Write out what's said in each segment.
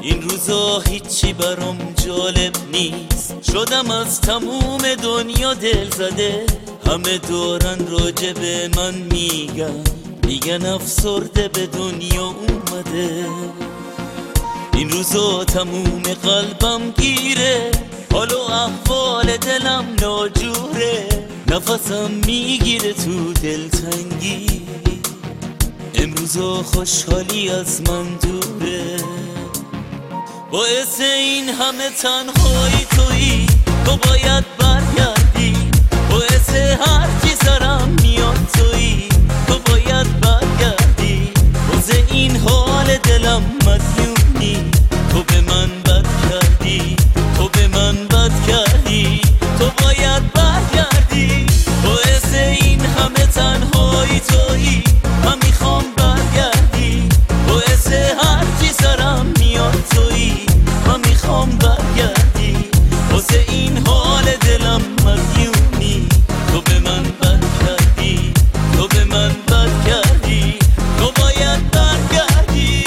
این روزا هیچی برام جالب نیست، شدم از تموم دنیا دل زده. همه دارن راجع به من میگن افسرده به دنیا اومده. این روزا تموم قلبم گیره، حال و احوال دلم ناجوره. نفسم میگیره تو دلتنگی، امروزا خوشحالی از من دوره. باعث این همه تنهایی تویی، تو باید برگردی. باعث هر چی سرم میاد تویی، تو باید برگردی. واسه این حال دلم مدیونی، تو به من بد کردی، تو به من بد کردی. تو باید برگردی. باعث این همه تنهایی تویی، من میخوام برگردی. باعث هر چی سرم میاد تویی، من میخوام برگردی. واسه این حال دلم مدیونی، تو به من بد کردی، تو به من بد کردی. تو باید برگردی.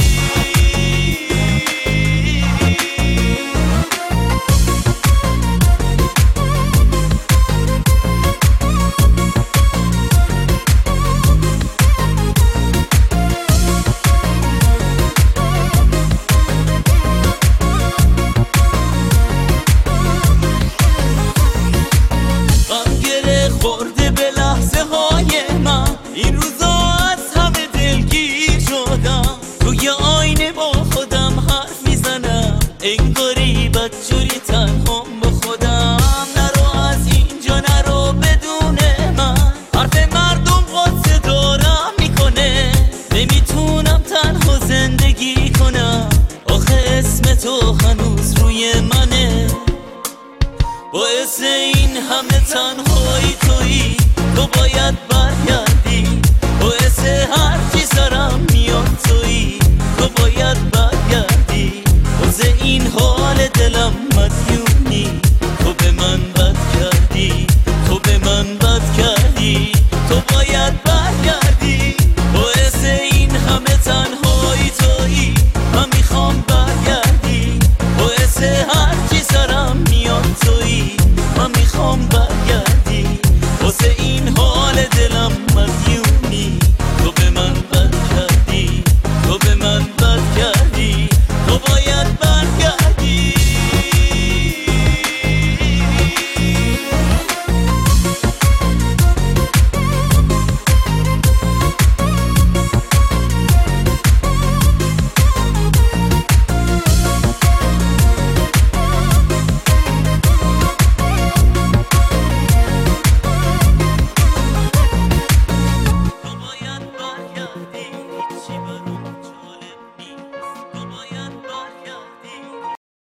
خورده به لحظه های من، این روزا از همه دلگیر شدم. توی آینه با خودم حرف میزنم، انگاری بدجوری تنهام با خودم. نرو از اینجا، نرو بدون من. حرف مردم قصه دارم میکنه، نمیتونم تنها زندگی کنم. آخه اسم تو هنوز روی منه. باعث این همه تنهایی تویی، تو باید